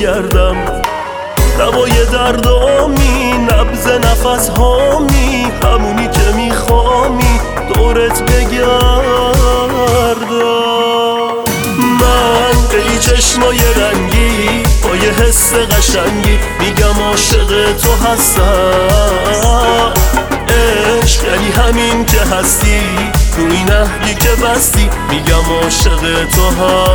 بگردم، دوای دردامی، نبض نفس هامی، همونی که میخوامی دورت بگردم. من به این چشمای رنگی با یه حس قشنگی میگم عاشق تو هستم. عشق یعنی همین که هستی، روی نهری که بستی میگم عاشق تو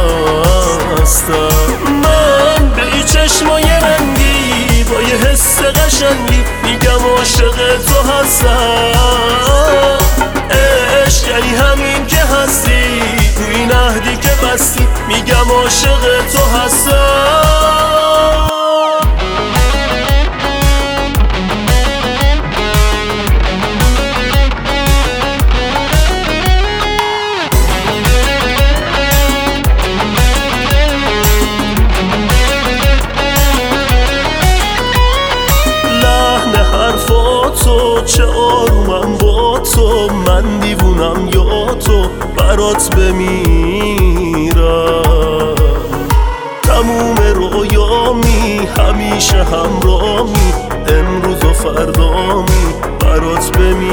هستم. من به این چشمای رنگی با یه حس قشنگی میگم عاشق تو هستم. عشق یعنی همین که هستی، روی نهری که بستی میگم عاشق تو هستم. تو چه آرومم با تو، من دیوونم یا تو برات بمیرم. تموم رویامی همیشه همرامی، امروز و فردامی برات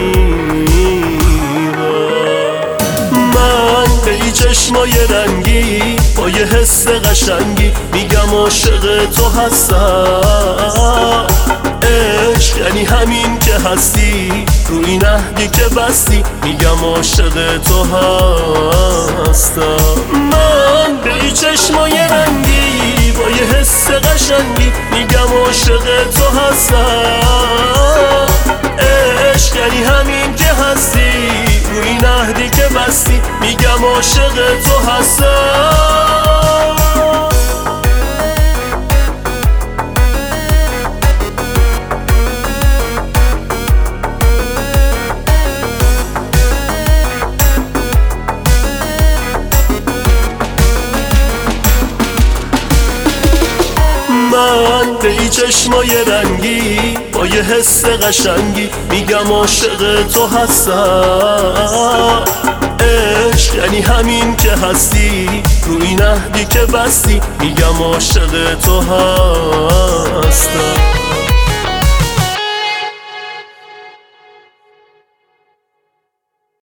بمیرم. من به این چشمای رنگی با یه حس قشنگی میگم عاشق تو هستم. عشق یعنی همین که هستی، روی نهری که بستی میگم عاشق تو هستم. من به این چشمای رنگی با یه حس قشنگی میگم عاشق تو هستم. عشق یعنی همین که هستی، روی نهری که بستی میگم عاشق تو هستم. من به این چشمای رنگی با یه حس قشنگی میگم عاشق تو هستم. عشق یعنی همین که هستی، روی نهری که بستی میگم عاشق تو هستم.